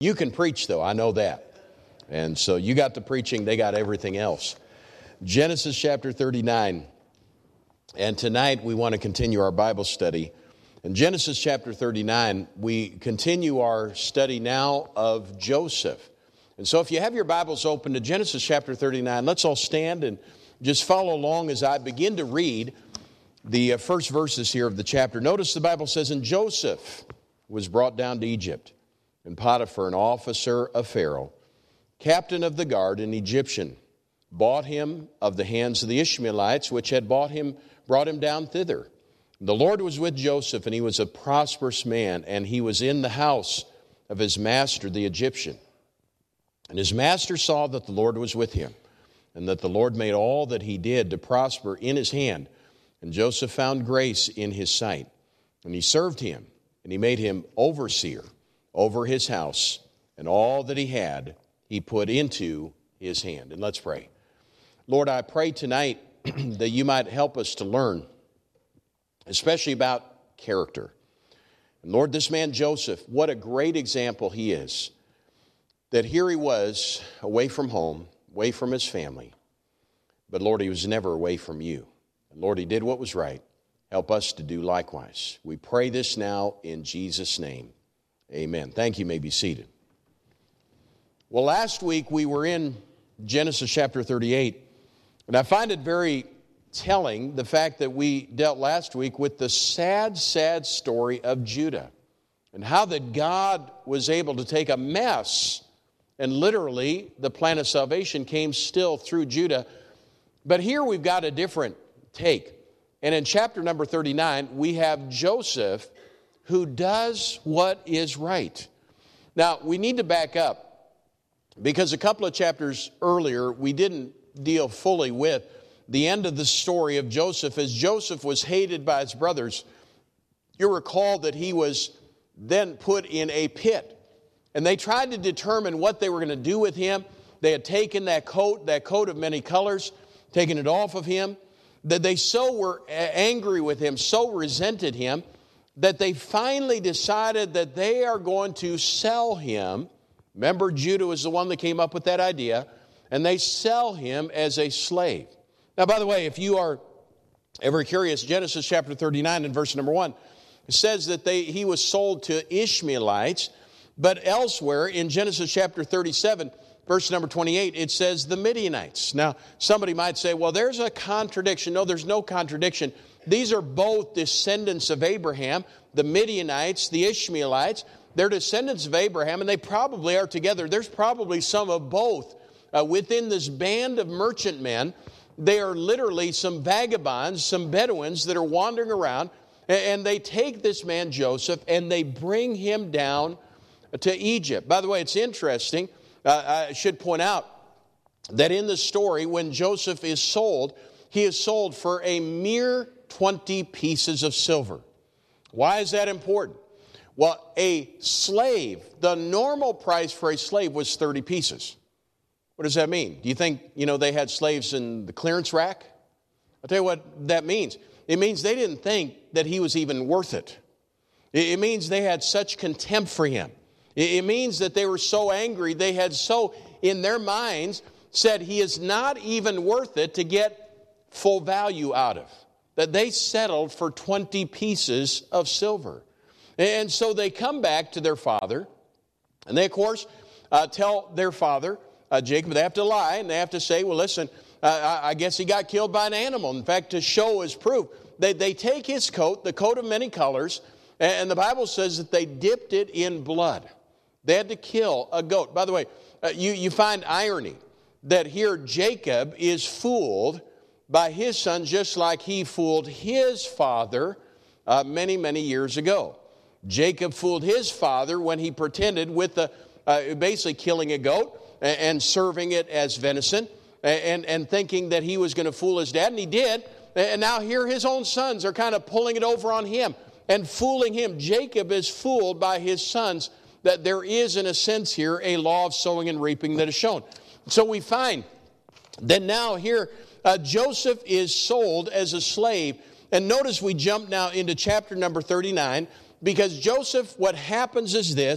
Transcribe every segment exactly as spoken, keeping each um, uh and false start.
You can preach, though, I know that. And so you got the preaching, they got everything else. Genesis chapter thirty-nine. And tonight we want to continue our Bible study. In Genesis chapter thirty-nine, we continue our study now of Joseph. And so if you have your Bibles open to Genesis chapter thirty-nine, let's all stand and just follow along as I begin to read the first verses here of the chapter. Notice the Bible says, "And Joseph was brought down to Egypt, and Potiphar, an officer of Pharaoh, captain of the guard, an Egyptian, bought him of the hands of the Ishmaelites, which had bought him, brought him down thither. The Lord was with Joseph, and he was a prosperous man, and he was in the house of his master, the Egyptian. And his master saw that the Lord was with him, and that the Lord made all that he did to prosper in his hand. And Joseph found grace in his sight, and he served him, and he made him overseer over his house, and all that he had he put into his hand." And let's pray. Lord, I pray tonight that you might help us to learn, especially about character. And Lord, this man Joseph, what a great example he is. That here he was, away from home, away from his family. But Lord, he was never away from you. And Lord, he did what was right. Help us to do likewise. We pray this now in Jesus' name. Amen. Thank you. You may be seated. Well, last week we were in Genesis chapter thirty-eight. And I find it very telling, the fact that we dealt last week with the sad, sad story of Judah. And how that God was able to take a mess, and literally the plan of salvation came still through Judah. But here we've got a different take. And in chapter number thirty-nine, we have Joseph who does what is right. Now, we need to back up, because a couple of chapters earlier, we didn't deal fully with the end of the story of Joseph, as Joseph was hated by his brothers. You recall that he was then put in a pit, and they tried to determine what they were going to do with him. They had taken that coat, that coat of many colors, taken it off of him, that they so were angry with him, so resented him, that they finally decided that they are going to sell him. Remember, Judah was the one that came up with that idea, and they sell him as a slave. Now, by the way, if you are ever curious, Genesis chapter thirty-nine and verse number one, it says that they, he was sold to Ishmaelites, but elsewhere in Genesis chapter thirty-seven, verse number twenty-eight, it says the Midianites. Now, somebody might say, well, there's a contradiction. No, there's no contradiction. These are both descendants of Abraham, the Midianites, the Ishmaelites. They're descendants of Abraham, and they probably are together. There's probably some of both uh, within this band of merchantmen. They are literally some vagabonds, some Bedouins that are wandering around, and they take this man Joseph and they bring him down to Egypt. By the way, it's interesting. Uh, I should point out that in the story, when Joseph is sold, he is sold for a mere twenty pieces of silver. Why is that important? Well, a slave, the normal price for a slave was thirty pieces. What does that mean? Do you think, you know, they had slaves in the clearance rack? I'll tell you what that means. It means they didn't think that he was even worth it. It means they had such contempt for him. It means that they were so angry, they had so, in their minds, said he is not even worth it to get full value out of. That they settled for twenty pieces of silver. And so they come back to their father, and they, of course, uh, tell their father, uh, Jacob, they have to lie, and they have to say, well, listen, uh, I guess he got killed by an animal. In fact, to show as proof, they, they take his coat, the coat of many colors, and the Bible says that they dipped it in blood. They had to kill a goat. By the way, uh, you, you find irony that here Jacob is fooled by his son just like he fooled his father uh, many, many years ago. Jacob fooled his father when he pretended with the, uh, basically killing a goat and, and serving it as venison and, and thinking that he was going to fool his dad, and he did. And now here his own sons are kind of pulling it over on him and fooling him. Jacob is fooled by his sons, that there is, in a sense here, a law of sowing and reaping that is shown. So we find that now here uh, Joseph is sold as a slave. And notice we jump now into chapter number thirty-nine, because Joseph, what happens is this,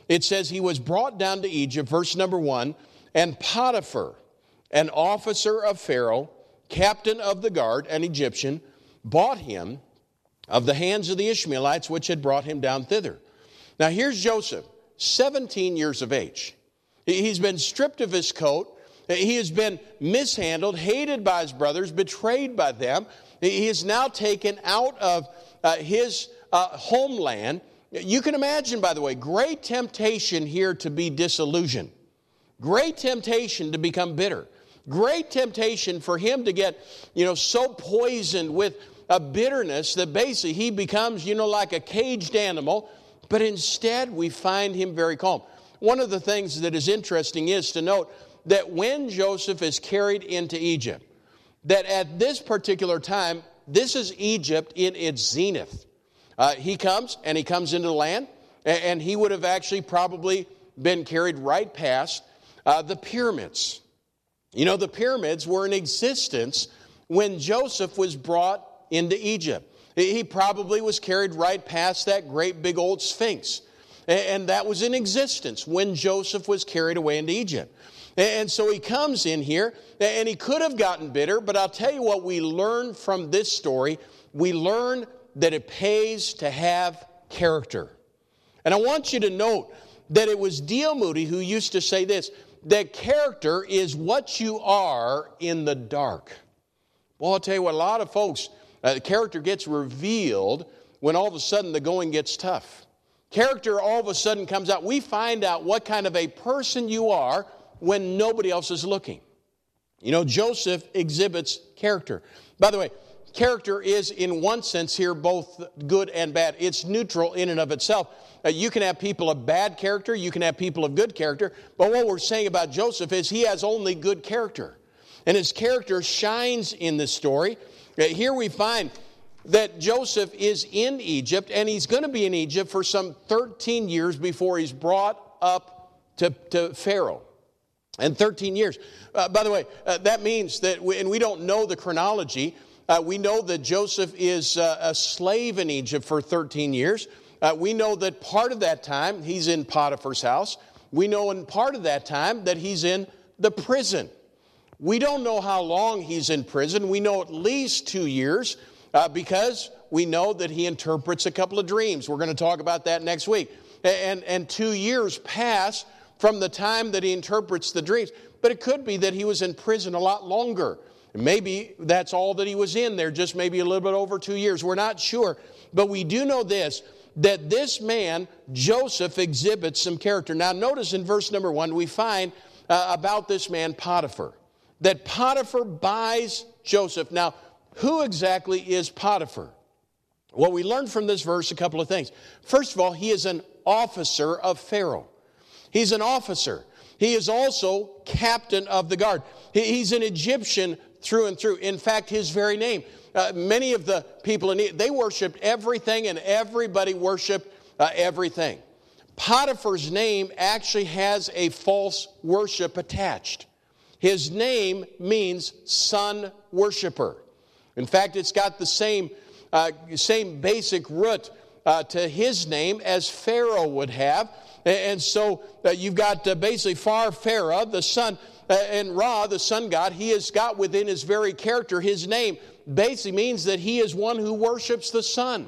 it says he was brought down to Egypt, verse number one, and Potiphar, an officer of Pharaoh, captain of the guard, an Egyptian, bought him of the hands of the Ishmaelites which had brought him down thither. Now here's Joseph, seventeen years of age. He's been stripped of his coat. He has been mishandled, hated by his brothers, betrayed by them. He is now taken out of uh, his uh, homeland. You can imagine, by the way, great temptation here to be disillusioned. Great temptation to become bitter. Great temptation for him to get, you know, so poisoned with a bitterness that basically he becomes, you know, like a caged animal. But instead, we find him very calm. One of the things that is interesting is to note that when Joseph is carried into Egypt, that at this particular time, this is Egypt in its zenith. Uh, he comes, and he comes into the land, and he would have actually probably been carried right past uh, the pyramids. You know, the pyramids were in existence when Joseph was brought into Egypt. He probably was carried right past that great big old Sphinx. And that was in existence when Joseph was carried away into Egypt. And so he comes in here, and he could have gotten bitter, but I'll tell you what we learn from this story. We learn that it pays to have character. And I want you to note that it was D L Moody who used to say this, that character is what you are in the dark. Well, I'll tell you what, a lot of folks, uh, character gets revealed when all of a sudden the going gets tough. Character all of a sudden comes out. We find out what kind of a person you are when nobody else is looking. You know, Joseph exhibits character. By the way, character is in one sense here both good and bad. It's neutral in and of itself. Uh, you can have people of bad character. You can have people of good character. But what we're saying about Joseph is he has only good character. And his character shines in this story. Uh, here we find that Joseph is in Egypt, and he's going to be in Egypt for some thirteen years before he's brought up to, to Pharaoh. And thirteen years. Uh, by the way, uh, that means that, we, and we don't know the chronology, uh, we know that Joseph is uh, a slave in Egypt for thirteen years. Uh, we know that part of that time he's in Potiphar's house. We know in part of that time that he's in the prison. We don't know how long he's in prison. We know at least two years. Uh, because we know that he interprets a couple of dreams. We're going to talk about that next week. And, and two years pass from the time that he interprets the dreams. But it could be that he was in prison a lot longer. Maybe that's all that he was in there, just maybe a little bit over two years. We're not sure. But we do know this, that this man, Joseph, exhibits some character. Now notice in verse number one, we find uh, about this man Potiphar. That Potiphar buys Joseph. Now, who exactly is Potiphar? Well, we learned from this verse a couple of things. First of all, he is an officer of Pharaoh. He's an officer. He is also captain of the guard. He's an Egyptian through and through. In fact, his very name. Uh, many of the people in Egypt, they worshiped everything, and everybody worshiped uh, everything. Potiphar's name actually has a false worship attached. His name means sun worshiper. In fact, it's got the same, uh, same basic root uh, to his name as Pharaoh would have. And so uh, you've got uh, basically Phar Pharaoh, the sun, uh, and Ra, the sun god. He has got within his very character, his name basically means that he is one who worships the sun.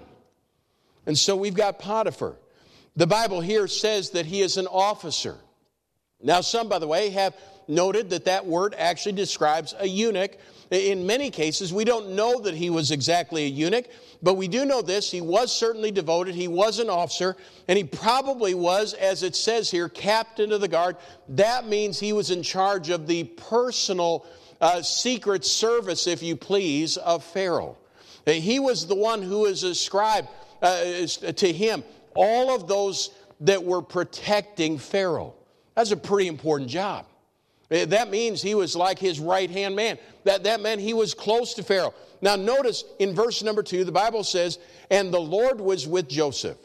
And so we've got Potiphar. The Bible here says that he is an officer. Now some, by the way, have noted that that word actually describes a eunuch. In many cases, we don't know that he was exactly a eunuch, but we do know this. He was certainly devoted. He was an officer, and he probably was, as it says here, captain of the guard. That means he was in charge of the personal uh, secret service, if you please, of Pharaoh. He was the one who is ascribed uh, to him all of those that were protecting Pharaoh. That's a pretty important job. That means he was like his right-hand man. That, that meant he was close to Pharaoh. Now notice in verse number two, the Bible says, and the Lord was with Joseph.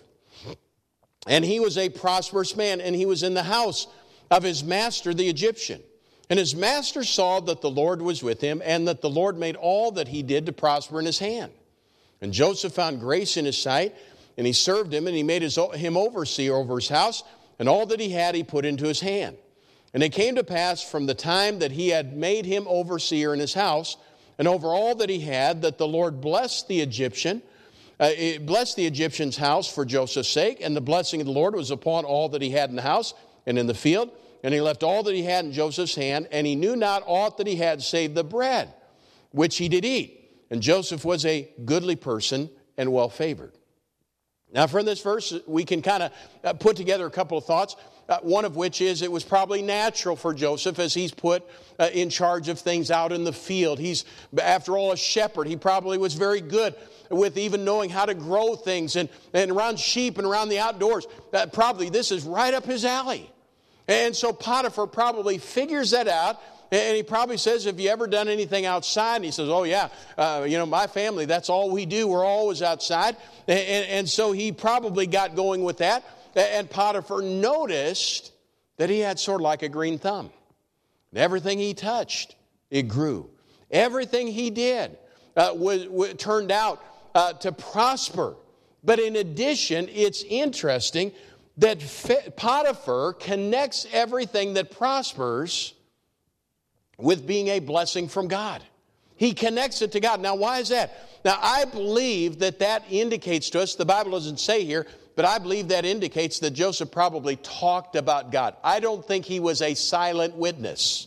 And he was a prosperous man, and he was in the house of his master, the Egyptian. And his master saw that the Lord was with him, and that the Lord made all that he did to prosper in his hand. And Joseph found grace in his sight, and he served him, and he made his, him overseer over his house, and all that he had he put into his hand. And it came to pass from the time that he had made him overseer in his house, and over all that he had, that the Lord blessed the Egyptian, uh, blessed the Egyptian's house for Joseph's sake, and the blessing of the Lord was upon all that he had in the house and in the field. And he left all that he had in Joseph's hand, and he knew not aught that he had save the bread, which he did eat. And Joseph was a goodly person and well favored. Now, from this verse, we can kind of put together a couple of thoughts. Uh, one of which is it was probably natural for Joseph as he's put uh, in charge of things out in the field. He's, after all, a shepherd. He probably was very good with even knowing how to grow things and, and around sheep and around the outdoors. Uh, probably this is right up his alley. And so Potiphar probably figures that out. And he probably says, have you ever done anything outside? And he says, oh, yeah, uh, you know, my family, that's all we do. We're always outside. And, and, and so he probably got going with that. And Potiphar noticed that he had sort of like a green thumb. And everything he touched, it grew. Everything he did uh, was, was, turned out uh, to prosper. But in addition, it's interesting that Potiphar connects everything that prospers with being a blessing from God. He connects it to God. Now, why is that? Now, I believe that that indicates to us, the Bible doesn't say here, but I believe that indicates that Joseph probably talked about God. I don't think he was a silent witness.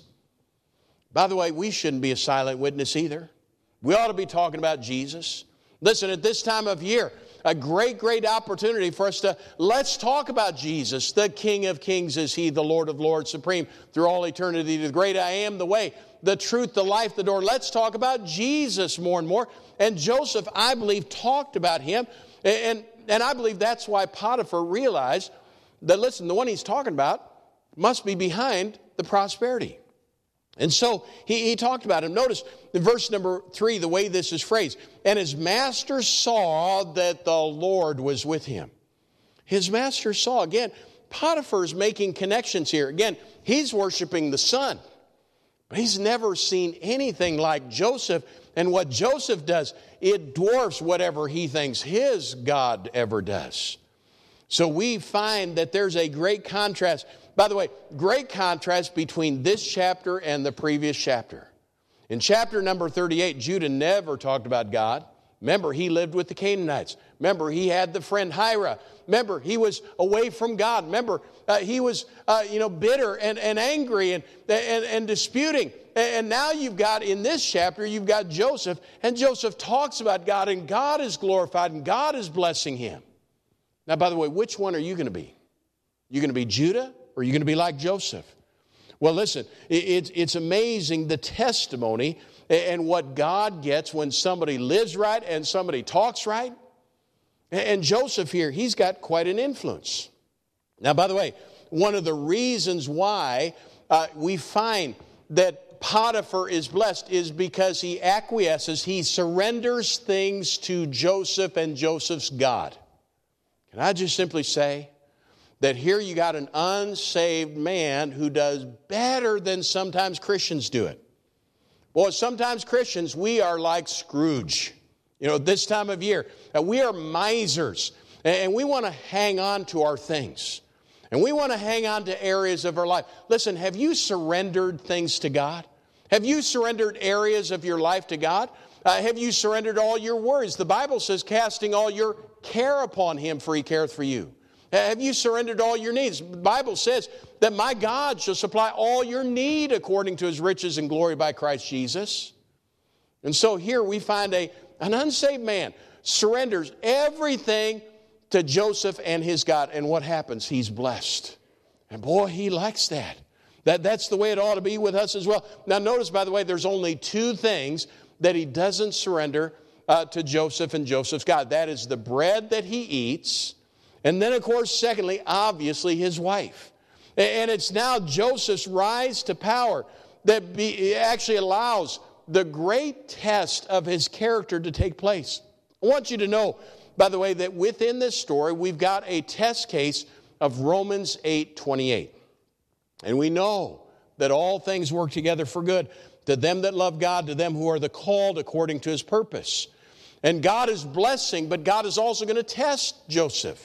By the way, we shouldn't be a silent witness either. We ought to be talking about Jesus. Listen, at this time of year, a great, great opportunity for us to, let's talk about Jesus. The King of Kings is He, the Lord of Lords, supreme through all eternity. The great I am, the way, the truth, the life, the door. Let's talk about Jesus more and more. And Joseph, I believe, talked about Him. And, and I believe that's why Potiphar realized that, listen, the one he's talking about must be behind the prosperity. And so he, he talked about him. Notice in verse number three, the way this is phrased. And his master saw that the Lord was with him. His master saw. Again, Potiphar's making connections here. Again, he's worshiping the sun. But he's never seen anything like Joseph. And what Joseph does, it dwarfs whatever he thinks his God ever does. So we find that there's a great contrast. By the way, great contrast between this chapter and the previous chapter. In chapter number thirty-eight, Judah never talked about God. Remember, he lived with the Canaanites. Remember, he had the friend Hira. Remember, he was away from God. Remember, uh, he was, uh, you know, bitter and, and angry and, and, and disputing. And now you've got, in this chapter, you've got Joseph. And Joseph talks about God, and God is glorified, and God is blessing him. Now, by the way, which one are you going to be? You going to be Judah, or are you going to be like Joseph? Well, listen, it's, it's amazing the testimony and what God gets when somebody lives right and somebody talks right. And Joseph here, he's got quite an influence. Now, by the way, one of the reasons why uh, we find that Potiphar is blessed is because he acquiesces, he surrenders things to Joseph and Joseph's God. Can I just simply say that here you got an unsaved man who does better than sometimes Christians do it. Well, sometimes Christians, we are like Scrooge. You know, this time of year, we are misers, and we want to hang on to our things. And we want to hang on to areas of our life. Listen, have you surrendered things to God? Have you surrendered areas of your life to God? Uh, have you surrendered all your worries? The Bible says, casting all your care upon Him, for He careth for you. Have you surrendered all your needs? The Bible says that my God shall supply all your need according to His riches and glory by Christ Jesus. And so here we find a, an unsaved man surrenders everything to Joseph and his God. And what happens? He's blessed. And boy, he likes that. that. That's the way it ought to be with us as well. Now notice, by the way, there's only two things that he doesn't surrender uh, to Joseph and Joseph's God. That is the bread that he eats. And then, of course, secondly, obviously, his wife. And it's now Joseph's rise to power that be, actually allows the great test of his character to take place. I want you to know, by the way, that within this story, we've got a test case of Romans eight twenty-eight. And we know that all things work together for good to them that love God, to them who are the called according to His purpose. And God is blessing, but God is also going to test Joseph.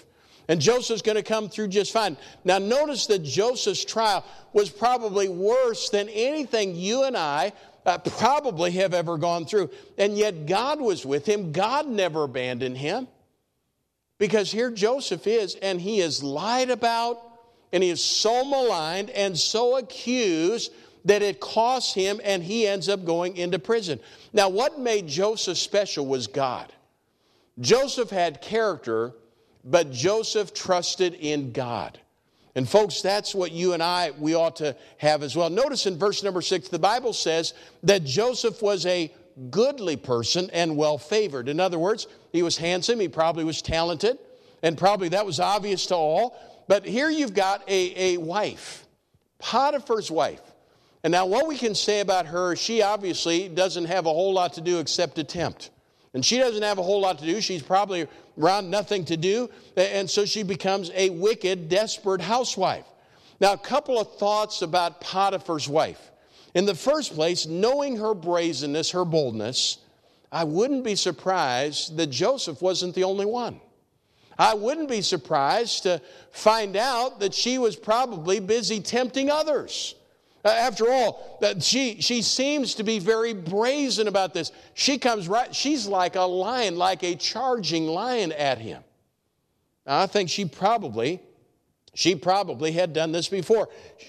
And Joseph's going to come through just fine. Now notice that Joseph's trial was probably worse than anything you and I uh, probably have ever gone through. And yet God was with him. God never abandoned him. Because here Joseph is, and he is lied about, and he is so maligned and so accused that it costs him, and he ends up going into prison. Now what made Joseph special was God. Joseph had character, but Joseph trusted in God. And folks, that's what you and I, we ought to have as well. Notice in verse number six, the Bible says that Joseph was a goodly person and well-favored. In other words, he was handsome, he probably was talented, and probably that was obvious to all. But here you've got a, a wife, Potiphar's wife. And now what we can say about her, she obviously doesn't have a whole lot to do except to tempt. And she doesn't have a whole lot to do. She's probably around nothing to do. And so she becomes a wicked, desperate housewife. Now, a couple of thoughts about Potiphar's wife. In the first place, knowing her brazenness, her boldness, I wouldn't be surprised that Joseph wasn't the only one. I wouldn't be surprised to find out that she was probably busy tempting others. Uh, after all, that she she seems to be very brazen about this. She comes right, she's like a lion, like a charging lion at him. Now, I think she probably, she probably had done this before.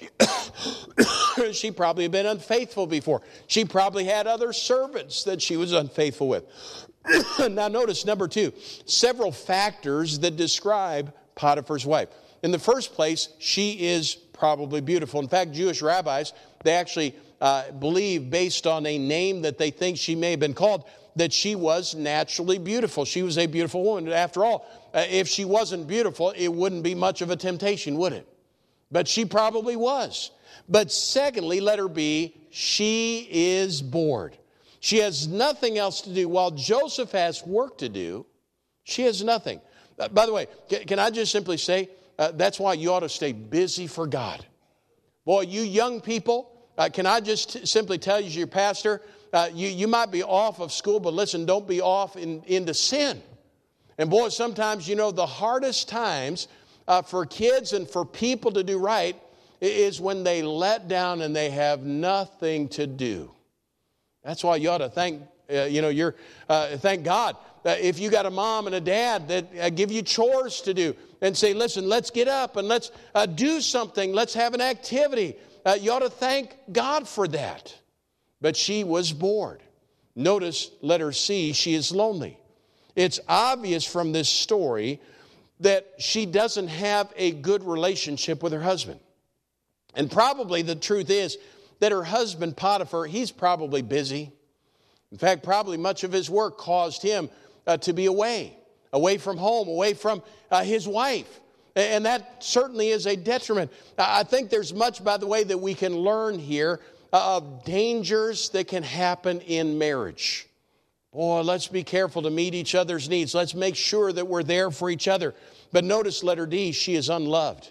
She, she probably had been unfaithful before. She probably had other servants that she was unfaithful with. Now notice number two, several factors that describe Potiphar's wife. In the first place, she is probably beautiful. In fact, Jewish rabbis, they actually uh, believe, based on a name that they think she may have been called, that she was naturally beautiful. She was a beautiful woman. After all, uh, if she wasn't beautiful, it wouldn't be much of a temptation, would it? But she probably was. But secondly, letter B, she is bored. She has nothing else to do. While Joseph has work to do, she has nothing. Uh, by the way, can, can I just simply say, Uh, that's why you ought to stay busy for God. Boy, you young people, uh, can I just t- simply tell you as your pastor, uh, you, you might be off of school, but listen, don't be off in, into sin. And boy, sometimes, you know, the hardest times uh, for kids and for people to do right is when they let down and they have nothing to do. That's why you ought to thank, uh, you know, you're, uh, thank God. Uh, if you got a mom and a dad that uh, give you chores to do and say, listen, let's get up and let's uh, do something. Let's have an activity. Uh, you ought to thank God for that. But she was bored. Notice letter C, she is lonely. It's obvious from this story that she doesn't have a good relationship with her husband. And probably the truth is that her husband, Potiphar, he's probably busy. In fact, probably much of his work caused him uh, to be away, away from home, away from uh, his wife. And that certainly is a detriment. I think there's much, by the way, that we can learn here of dangers that can happen in marriage. Boy, let's be careful to meet each other's needs. Let's make sure that we're there for each other. But notice letter D, she is unloved.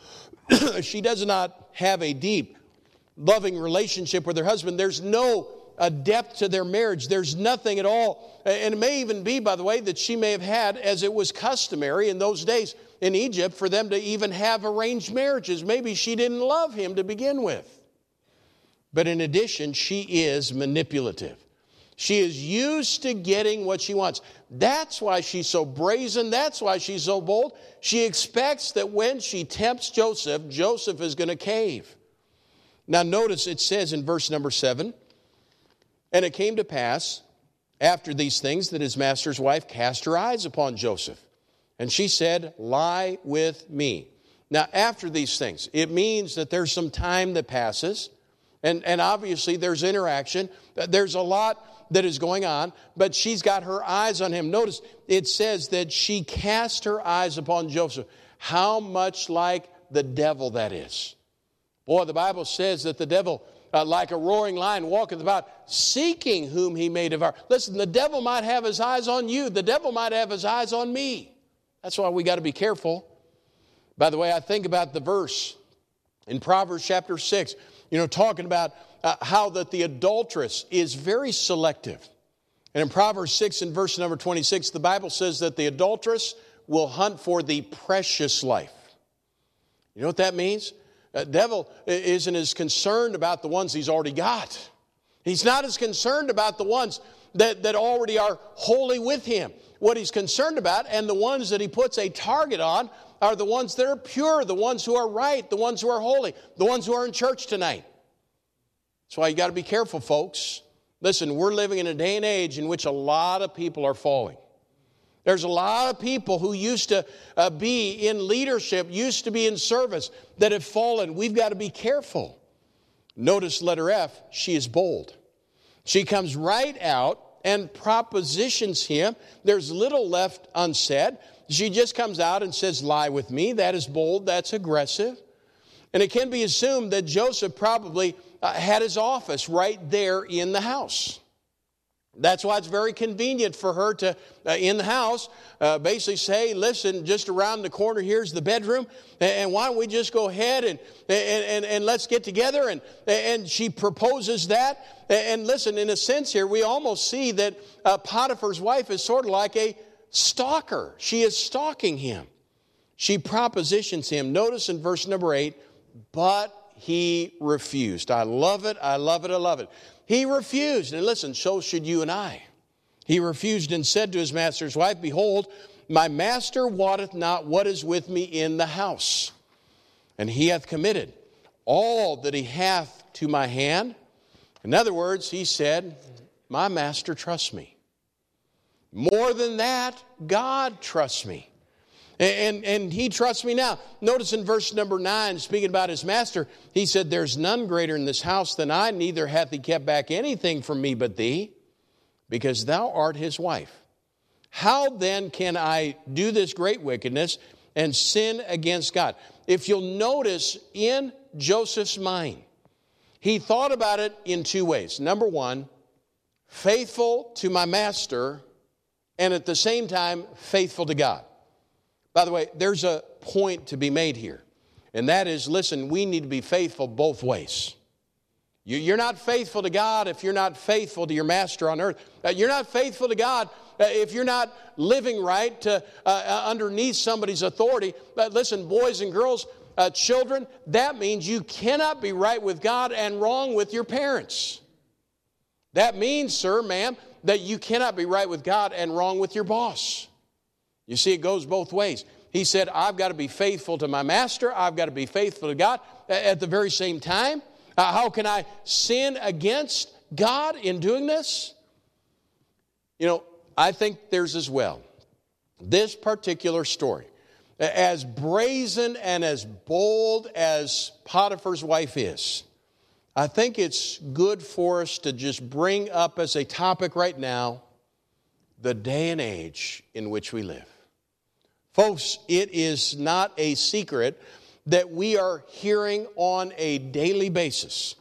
She does not have a deep, loving relationship with her husband. There's no a depth to their marriage. There's nothing at all. And it may even be, by the way, that she may have had, as it was customary in those days in Egypt, for them to even have arranged marriages. Maybe she didn't love him to begin with. But in addition, she is manipulative. She is used to getting what she wants. That's why she's so brazen. That's why she's so bold. She expects that when she tempts Joseph, Joseph is going to cave. Now notice it says in verse number seven, and it came to pass after these things that his master's wife cast her eyes upon Joseph. And she said, lie with me. Now after these things, it means that there's some time that passes. And, and obviously there's interaction. There's a lot that is going on, but she's got her eyes on him. Notice it says that she cast her eyes upon Joseph. How much like the devil that is. Boy, the Bible says that the devil, uh, like a roaring lion, walketh about, seeking whom he may devour. Listen, the devil might have his eyes on you. The devil might have his eyes on me. That's why we got to be careful. By the way, I think about the verse in Proverbs chapter six, you know, talking about uh, how that the adulteress is very selective. And in Proverbs six and verse number twenty-six, the Bible says that the adulteress will hunt for the precious life. You know what that means? The devil isn't as concerned about the ones he's already got. He's not as concerned about the ones that, that already are wholly with him. What he's concerned about, and the ones that he puts a target on, are the ones that are pure, the ones who are right, the ones who are holy, the ones who are in church tonight. That's why you got to be careful, folks. Listen, we're living in a day and age in which a lot of people are falling. There's a lot of people who used to uh, be in leadership, used to be in service, that have fallen. We've got to be careful. Notice letter F, she is bold. She comes right out and propositions him. There's little left unsaid. She just comes out and says, lie with me. That is bold. That's aggressive. And it can be assumed that Joseph probably uh, had his office right there in the house. That's why it's very convenient for her to, uh, in the house, uh, basically say, listen, just around the corner here's the bedroom, and, and why don't we just go ahead and, and, and, and let's get together. And, and she proposes that. And listen, in a sense here, we almost see that uh, Potiphar's wife is sort of like a stalker. She is stalking him. She propositions him. Notice in verse number eight, but he refused. I love it, I love it, I love it. He refused. And listen, so should you and I. He refused and said to his master's wife, behold, my master wotteth not what is with me in the house. And he hath committed all that he hath to my hand. In other words, he said, my master trusts me. More than that, God trusts me. And, and he trusts me now. Notice in verse number nine, speaking about his master, he said, there's none greater in this house than I, neither hath he kept back anything from me but thee, because thou art his wife. How then can I do this great wickedness and sin against God? If you'll notice in Joseph's mind, he thought about it in two ways. Number one, faithful to my master, and at the same time, faithful to God. By the way, there's a point to be made here. And that is, listen, we need to be faithful both ways. You're not faithful to God if you're not faithful to your master on earth. You're not faithful to God if you're not living right to, uh, underneath somebody's authority. But listen, boys and girls, uh, children, that means you cannot be right with God and wrong with your parents. That means, sir, ma'am, that you cannot be right with God and wrong with your boss. You see, it goes both ways. He said, I've got to be faithful to my master. I've got to be faithful to God. At the very same time, uh, how can I sin against God in doing this? You know, I think there's as well. This particular story, as brazen and as bold as Potiphar's wife is, I think it's good for us to just bring up as a topic right now the day and age in which we live. Folks, it is not a secret that we are hearing on a daily basis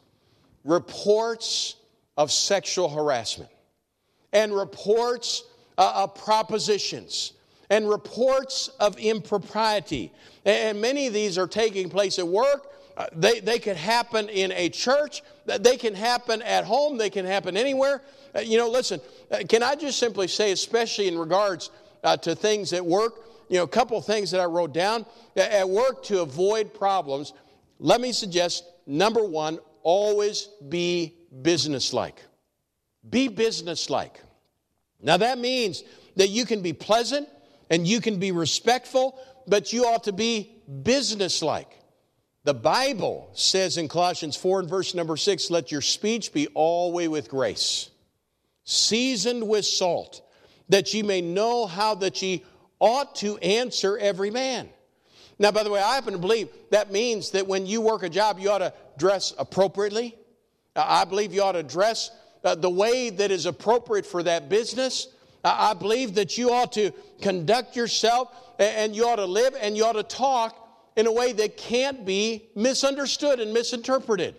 reports of sexual harassment and reports uh, of propositions and reports of impropriety. And many of these are taking place at work. Uh, they, they could happen in a church. They can happen at home. They can happen anywhere. Uh, you know, listen, uh, can I just simply say, especially in regards uh, to things at work, you know, a couple of things that I wrote down. At work, to avoid problems, let me suggest, number one, always be businesslike. Be businesslike. Now, that means that you can be pleasant and you can be respectful, but you ought to be businesslike. The Bible says in Colossians four and verse number six, let your speech be always with grace, seasoned with salt, that ye may know how that ye ought to answer every man. Now, by the way, I happen to believe that means that when you work a job, you ought to dress appropriately. I believe you ought to dress uh, the way that is appropriate for that business. I believe that you ought to conduct yourself and you ought to live and you ought to talk in a way that can't be misunderstood and misinterpreted.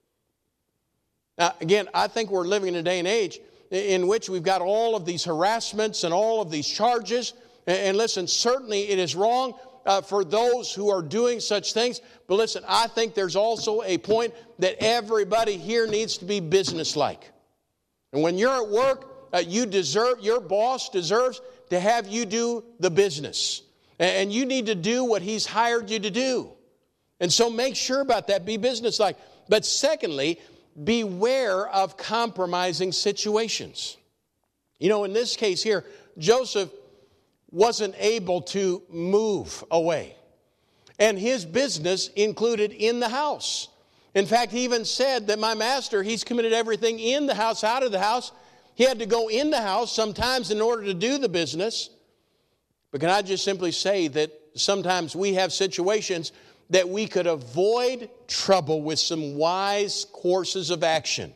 Now, again, I think we're living in a day and age in which we've got all of these harassments and all of these charges. And listen, certainly it is wrong uh, for those who are doing such things. But listen, I think there's also a point that everybody here needs to be businesslike. And when you're at work, uh, you deserve, your boss deserves to have you do the business. And you need to do what He's hired you to do. And so make sure about that. Be businesslike. But secondly, beware of compromising situations. You know, in this case here, Joseph wasn't able to move away. And his business included in the house. In fact, he even said that my master, he's committed everything in the house, out of the house. He had to go in the house sometimes in order to do the business. But can I just simply say that sometimes we have situations that we could avoid trouble with some wise courses of action.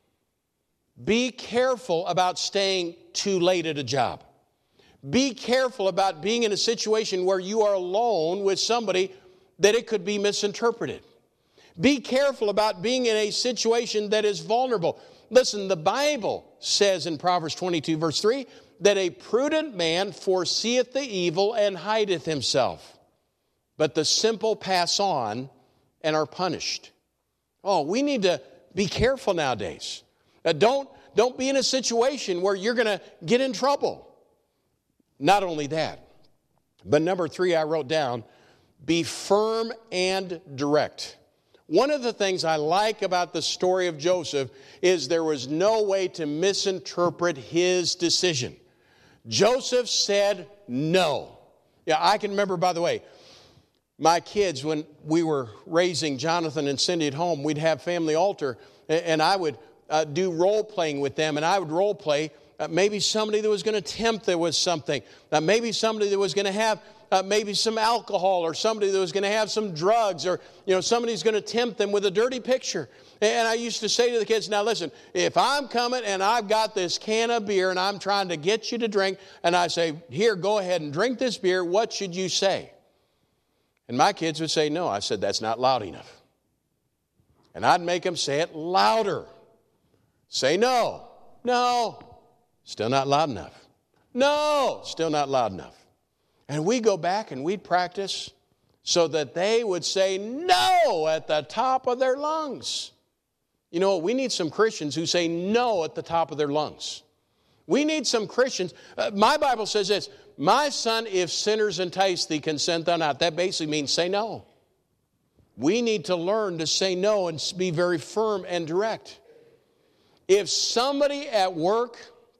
Be careful about staying too late at a job. Be careful about being in a situation where you are alone with somebody that it could be misinterpreted. Be careful about being in a situation that is vulnerable. Listen, the Bible says in Proverbs twenty-two, verse three, that a prudent man foreseeth the evil and hideth himself. But the simple pass on and are punished. Oh, we need to be careful nowadays. Uh, don't, don't be in a situation where you're going to get in trouble. Not only that, but number three I wrote down, be firm and direct. One of the things I like about the story of Joseph is there was no way to misinterpret his decision. Joseph said no. Yeah, I can remember, by the way, my kids, when we were raising Jonathan and Cindy at home, we'd have family altar, and I would uh, do role playing with them, and I would role play uh, maybe somebody that was going to tempt there with something, uh, maybe somebody that was going to have uh, maybe some alcohol, or somebody that was going to have some drugs, or you know somebody's going to tempt them with a dirty picture. And I used to say to the kids, now listen, if I'm coming and I've got this can of beer and I'm trying to get you to drink, and I say, here, go ahead and drink this beer, what should you say? And my kids would say no. I said, that's not loud enough. And I'd make them say it louder. Say no. No. Still not loud enough. No. Still not loud enough. And we'd go back and we'd practice so that they would say no at the top of their lungs. You know what? We need some Christians who say no at the top of their lungs. We need some Christians. Uh, my Bible says this, my son, if sinners entice thee, consent thou not. That basically means say no. We need to learn to say no and be very firm and direct. If somebody at work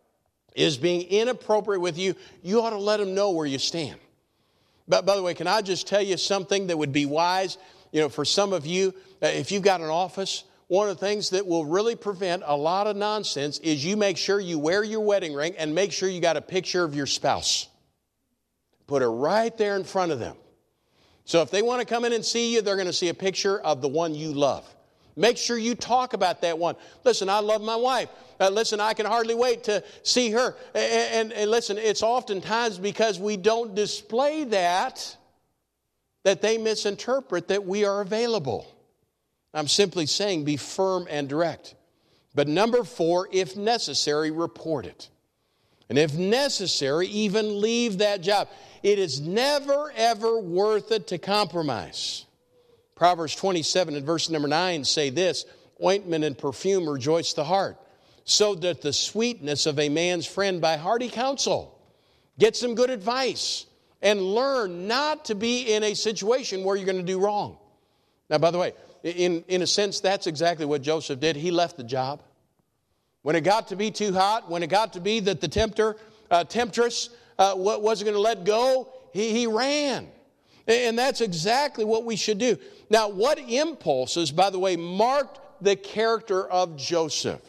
is being inappropriate with you, you ought to let them know where you stand. But by the way, can I just tell you something that would be wise? You know, for some of you, uh, if you've got an office, one of the things that will really prevent a lot of nonsense is you make sure you wear your wedding ring and make sure you got a picture of your spouse. Put it right there in front of them. So if they want to come in and see you, they're going to see a picture of the one you love. Make sure you talk about that one. Listen, I love my wife. Uh, listen, I can hardly wait to see her. And, and, and listen, it's oftentimes because we don't display that, that they misinterpret that we are available. I'm simply saying be firm and direct. But number four, if necessary, report it. And if necessary, even leave that job. It is never, ever worth it to compromise. Proverbs twenty-seven and verse number nine say this, ointment and perfume rejoice the heart, so that the sweetness of a man's friend by hearty counsel. Get some good advice and learn not to be in a situation where you're going to do wrong. Now, by the way, in, in a sense, that's exactly what Joseph did. He left the job. When it got to be too hot, when it got to be that the tempter, uh, temptress uh, wasn't going to let go, he, he ran. And that's exactly what we should do. Now, what impulses, by the way, marked the character of Joseph?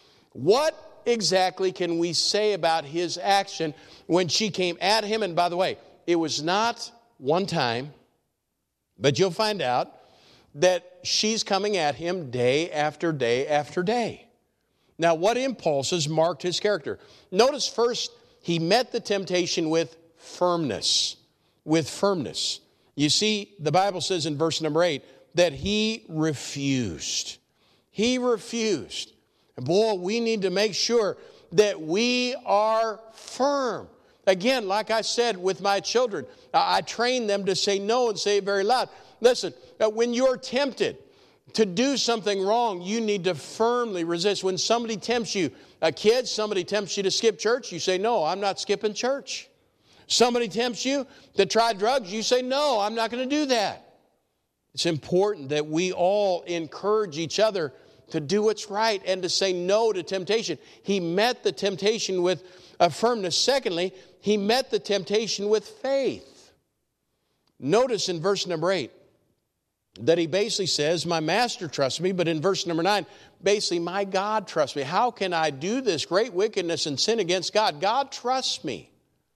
What exactly can we say about his action when she came at him? And by the way, it was not one time, but you'll find out that she's coming at him day after day after day. Now, what impulses marked his character? Notice first, he met the temptation with firmness. With firmness. You see, the Bible says in verse number eight that he refused. He refused. And boy, we need to make sure that we are firm. Again, like I said with my children, I train them to say no and say it very loud. Listen, when you're tempted to do something wrong, you need to firmly resist. When somebody tempts you, a kid, somebody tempts you to skip church, you say, no, I'm not skipping church. Somebody tempts you to try drugs, you say, no, I'm not going to do that. It's important that we all encourage each other to do what's right and to say no to temptation. He met the temptation with a firmness. Secondly, he met the temptation with faith. Notice in verse number eight that he basically says, my master trusts me. But in verse number nine, basically, my God trusts me. How can I do this great wickedness and sin against God? God trusts me.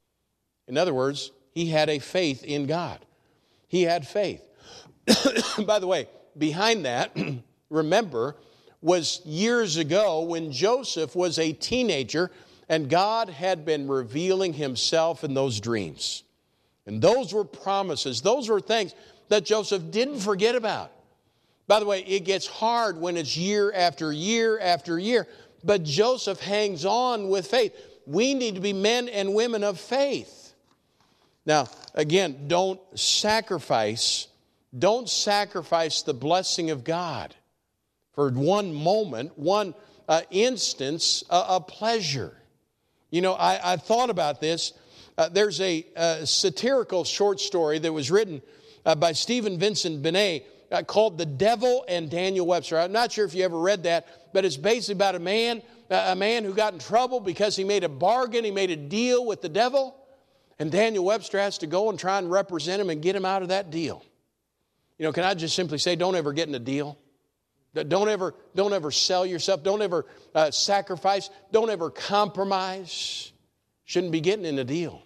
In other words, he had a faith in God. He had faith. By the way, behind that, remember, was years ago when Joseph was a teenager and God had been revealing himself in those dreams. And those were promises. Those were things that Joseph didn't forget about. By the way, it gets hard when it's year after year after year. But Joseph hangs on with faith. We need to be men and women of faith. Now, again, don't sacrifice, don't sacrifice the blessing of God for one moment, one uh, instance uh, of pleasure. You know, I, I thought about this. Uh, there's a, a satirical short story that was written uh, by Stephen Vincent Benet uh, called The Devil and Daniel Webster. I'm not sure if you ever read that, but it's basically about a man, uh, a man who got in trouble because he made a bargain, he made a deal with the devil. And Daniel Webster has to go and try and represent him and get him out of that deal. You know, can I just simply say, don't ever get in a deal. Don't ever, don't ever sell yourself. Don't ever uh, sacrifice. Don't ever compromise. Shouldn't be getting in a deal.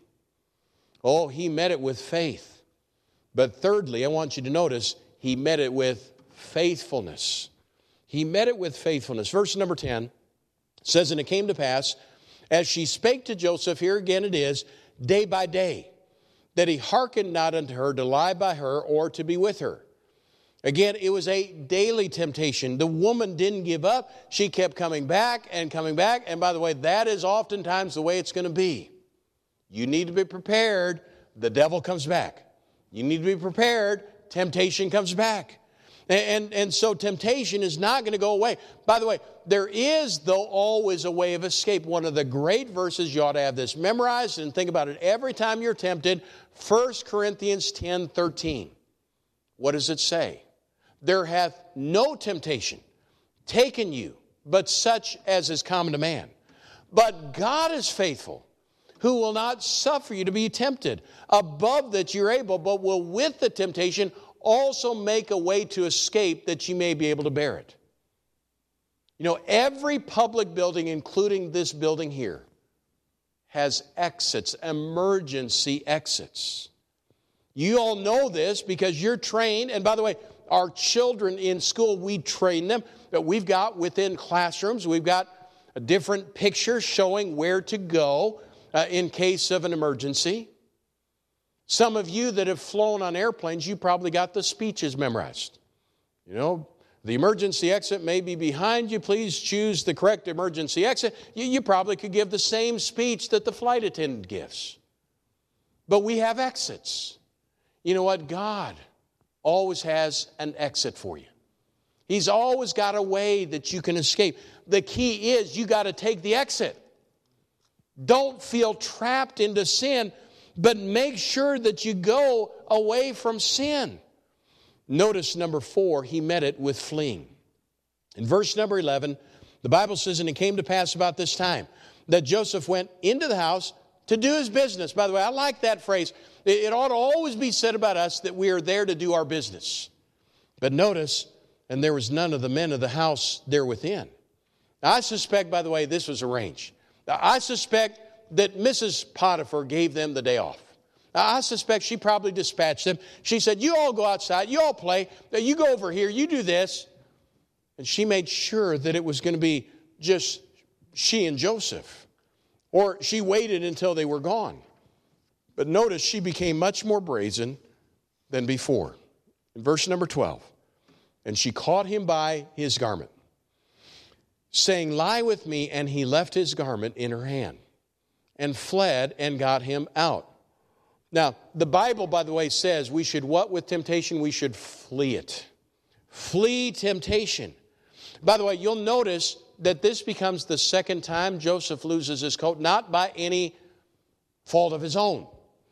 Oh, he met it with faith. But thirdly, I want you to notice, he met it with faithfulness. He met it with faithfulness. Verse number ten says, and it came to pass, as she spake to Joseph, here again it is, day by day, that he hearkened not unto her to lie by her or to be with her. Again, it was a daily temptation. The woman didn't give up. She kept coming back and coming back. And by the way, that is oftentimes the way it's going to be. You need to be prepared. The devil comes back. You need to be prepared. Temptation comes back. And, and, and so temptation is not going to go away. By the way, there is, though, always a way of escape. One of the great verses, you ought to have this memorized and think about it every time you're tempted. First Corinthians ten thirteen. What does it say? There hath no temptation taken you, but such as is common to man. But God is faithful, who will not suffer you to be tempted above that you're able, but will with the temptation also make a way to escape that you may be able to bear it. You know, every public building, including this building here, has exits, emergency exits. You all know this because you're trained. And by the way, our children in school, we train them. But we've got within classrooms, we've got a different picture showing where to go uh, in case of an emergency. Some of you that have flown on airplanes, you probably got the speeches memorized. You know, the emergency exit may be behind you. Please choose the correct emergency exit. You, you probably could give the same speech that the flight attendant gives. But we have exits. You know what? God always has an exit for you. He's always got a way that you can escape. The key is you got to take the exit. Don't feel trapped into sin, but make sure that you go away from sin. Notice number four, he met it with fleeing. In verse number eleven, the Bible says, and it came to pass about this time that Joseph went into the house to do his business. By the way, I like that phrase. It ought to always be said about us that we are there to do our business. But notice, and there was none of the men of the house there within. Now, I suspect, by the way, this was arranged. Now, I suspect that Missus Potiphar gave them the day off. Now, I suspect she probably dispatched them. She said, you all go outside, you all play, you go over here, you do this. And she made sure that it was going to be just she and Joseph. Or she waited until they were gone. But notice she became much more brazen than before. In verse number twelve, and she caught him by his garment, saying, lie with me, and he left his garment in her hand, and fled and got him out. Now, the Bible, by the way, says we should what with temptation? We should flee it. Flee temptation. By the way, you'll notice that this becomes the second time Joseph loses his coat, not by any fault of his own.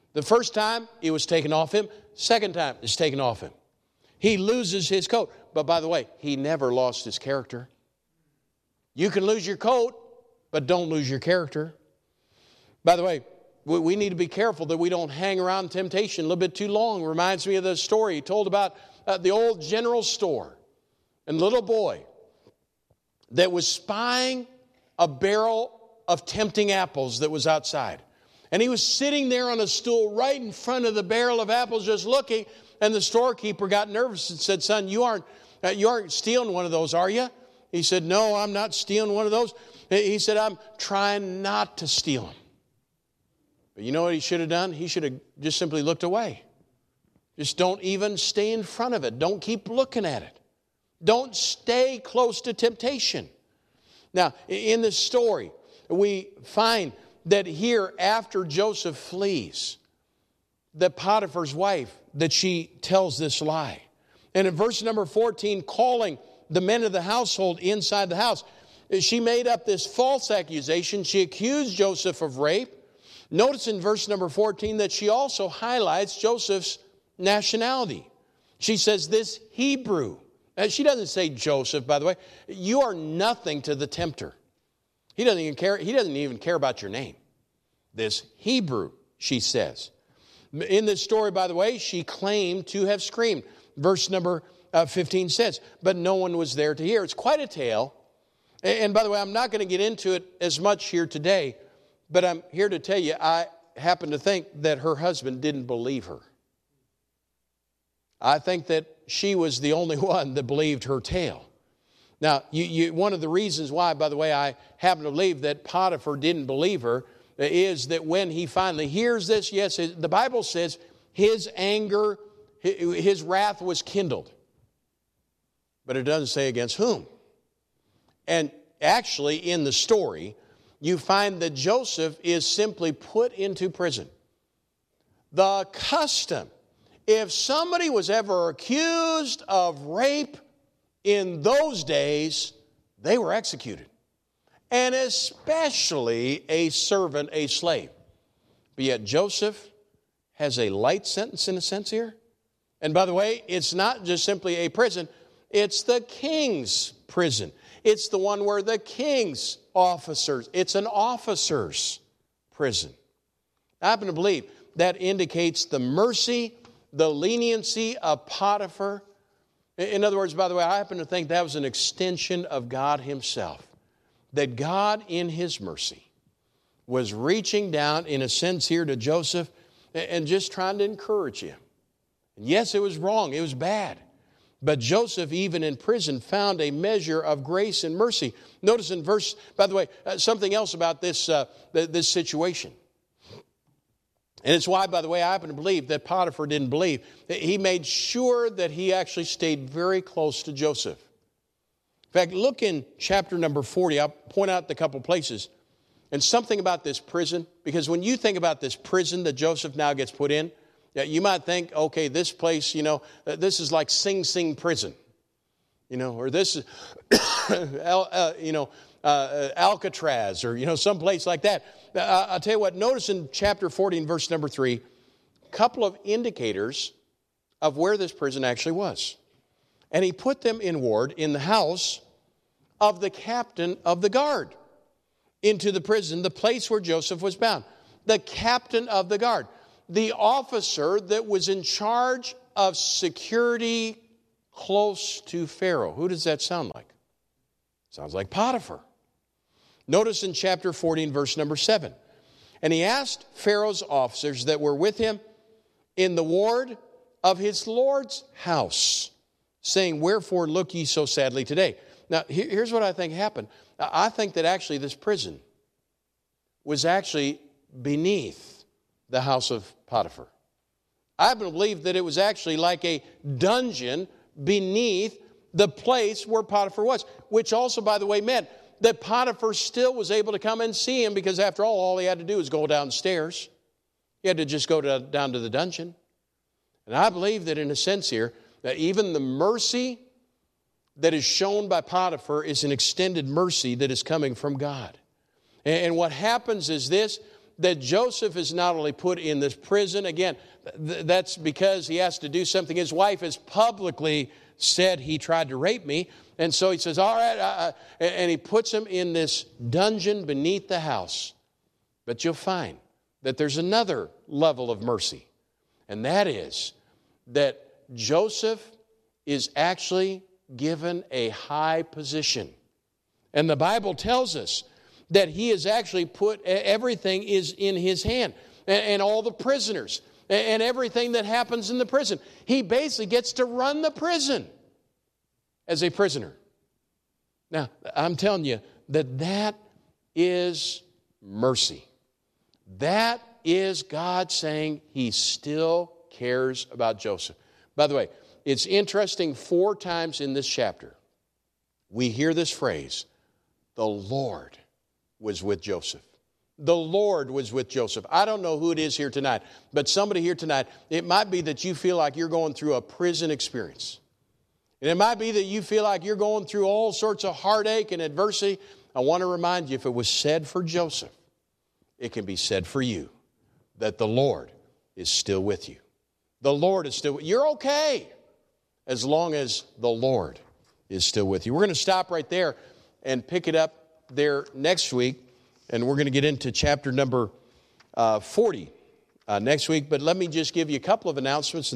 The first time, it was taken off him. Second time, it's taken off him. He loses his coat. But by the way, he never lost his character. You can lose your coat, but don't lose your character. By the way, we need to be careful that we don't hang around temptation a little bit too long. It reminds me of the story he told about uh, the old general store and the little boy that was spying a barrel of tempting apples that was outside. And he was sitting there on a stool right in front of the barrel of apples just looking, and the storekeeper got nervous and said, son, you aren't, uh, you aren't stealing one of those, are you? He said, no, I'm not stealing one of those. He said, I'm trying not to steal them. But you know what he should have done? He should have just simply looked away. Just don't even stay in front of it. Don't keep looking at it. Don't stay close to temptation. Now, in this story, we find that here, after Joseph flees, that Potiphar's wife, that she tells this lie. And in verse number fourteen, calling the men of the household inside the house, she made up this false accusation. She accused Joseph of rape. Notice in verse number fourteen that she also highlights Joseph's nationality. She says this Hebrew. And she doesn't say Joseph, by the way. You are nothing to the tempter. He doesn't even care. He doesn't even care about your name. This Hebrew, she says. In this story, by the way, she claimed to have screamed. Verse number uh, fifteen says, but no one was there to hear. It's quite a tale. And, and by the way, I'm not going to get into it as much here today, but I'm here to tell you, I happen to think that her husband didn't believe her. I think that she was the only one that believed her tale. Now, you, you, one of the reasons why, by the way, I happen to believe that Potiphar didn't believe her is that when he finally hears this, yes, the Bible says his anger, his wrath was kindled. But it doesn't say against whom. And actually, in the story, you find that Joseph is simply put into prison. The custom, if somebody was ever accused of rape in those days, they were executed. And especially a servant, a slave. But yet Joseph has a light sentence in a sense here. And by the way, it's not just simply a prison, it's the king's prison. It's the one where the king's officers, it's an officer's prison. I happen to believe that indicates the mercy, the leniency of Potiphar. In other words, by the way, I happen to think that was an extension of God himself. That God, in his mercy, was reaching down, in a sense here, to Joseph and just trying to encourage him. And yes, it was wrong. It was bad. But Joseph, even in prison, found a measure of grace and mercy. Notice in verse, by the way, uh, something else about this, uh, this situation. And it's why, by the way, I happen to believe that Potiphar didn't believe. He made sure that he actually stayed very close to Joseph. In fact, look in chapter number forty. I'll point out a couple places. And something about this prison, because when you think about this prison that Joseph now gets put in, you might think, okay, this place, you know, this is like Sing Sing prison. You know, or this is, uh, you know, uh, Alcatraz, or, you know, someplace like that. Uh, I'll tell you what, notice in chapter forty and verse number three, a couple of indicators of where this prison actually was. And he put them in ward in the house of the captain of the guard into the prison, the place where Joseph was bound. The captain of the guard, the officer that was in charge of security close to Pharaoh. Who does that sound like? Sounds like Potiphar. Notice in chapter fourteen, verse number seven. And he asked Pharaoh's officers that were with him in the ward of his Lord's house, saying, wherefore look ye so sadly today? Now, here's what I think happened. I think that actually this prison was actually beneath the house of Potiphar. I believe that it was actually like a dungeon beneath the place where Potiphar was, which also, by the way, meant that Potiphar still was able to come and see him, because after all, all he had to do was go downstairs. He had to just go to, down to the dungeon. And I believe that in a sense here, that even the mercy that is shown by Potiphar is an extended mercy that is coming from God. And what happens is this, that Joseph is not only put in this prison, again, th- that's because he has to do something. His wife has publicly said he tried to rape me. And so he says, all right, uh, and he puts him in this dungeon beneath the house. But you'll find that there's another level of mercy. And that is that Joseph is actually given a high position. And the Bible tells us that he is actually put, everything is in his hand. And, and all the prisoners, and, and everything that happens in the prison. He basically gets to run the prison as a prisoner. Now, I'm telling you that that is mercy. That is God saying he still cares about Joseph. By the way, it's interesting, four times in this chapter, we hear this phrase, the Lord was with Joseph. The Lord was with Joseph. I don't know who it is here tonight, but somebody here tonight, it might be that you feel like you're going through a prison experience. And it might be that you feel like you're going through all sorts of heartache and adversity. I want to remind you, if it was said for Joseph, it can be said for you, that the Lord is still with you. The Lord is still with you. You're okay as long as the Lord is still with you. We're going to stop right there and pick it up there next week. And we're going to get into chapter number uh, forty uh, next week. But let me just give you a couple of announcements.